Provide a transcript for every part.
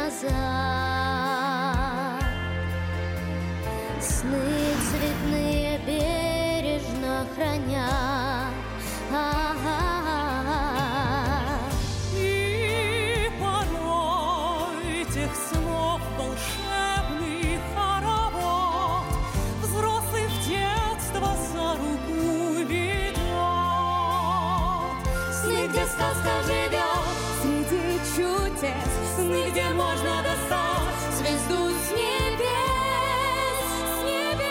назад. Сны цветные бережно храня. И порой тех снов волшебный хоровод взрослый в детство за руку ведет. Сны, где сказка живет среди чудес, сны, где можно достать звезду с небес, с небес.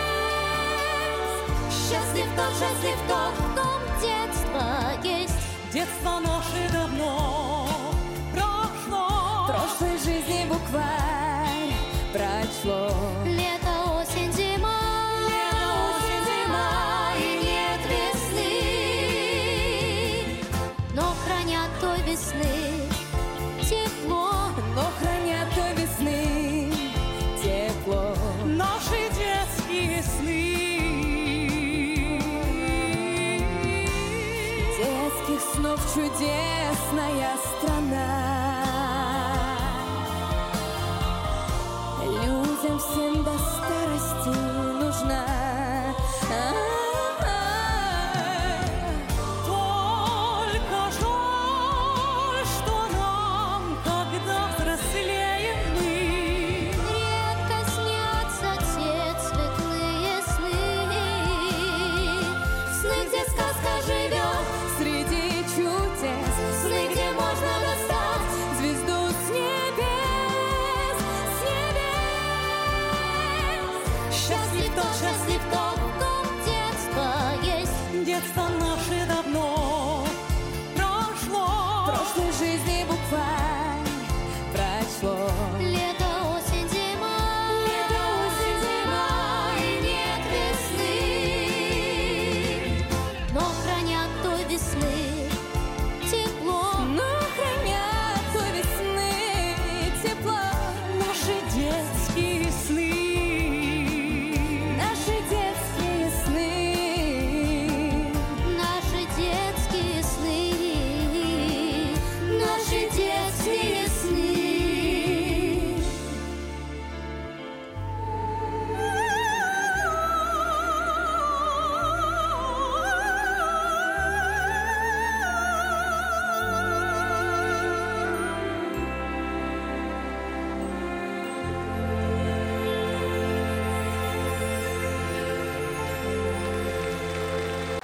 Счастлив тот, в ком детство есть. Детство наше давно прошло, В прошлой жизни букварь прочло.